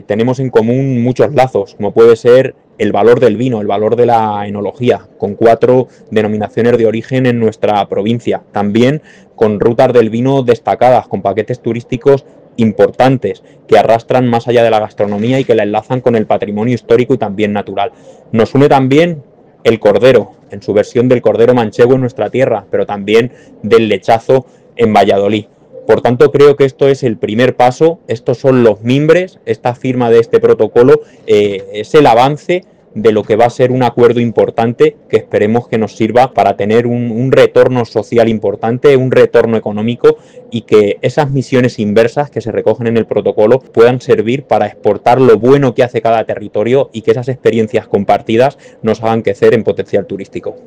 Tenemos en común muchos lazos, como puede ser el valor del vino, el valor de la enología, con 4 denominaciones de origen en nuestra provincia. También con rutas del vino destacadas, con paquetes turísticos importantes que arrastran más allá de la gastronomía y que la enlazan con el patrimonio histórico y también natural. Nos une también el cordero, en su versión del cordero manchego en nuestra tierra, pero también del lechazo en Valladolid. Por tanto, creo que esto es el primer paso, estos son los mimbres, esta firma de este protocolo es el avance de lo que va a ser un acuerdo importante que esperemos que nos sirva para tener un retorno social importante, un retorno económico y que esas misiones inversas que se recogen en el protocolo puedan servir para exportar lo bueno que hace cada territorio y que esas experiencias compartidas nos hagan crecer en potencial turístico.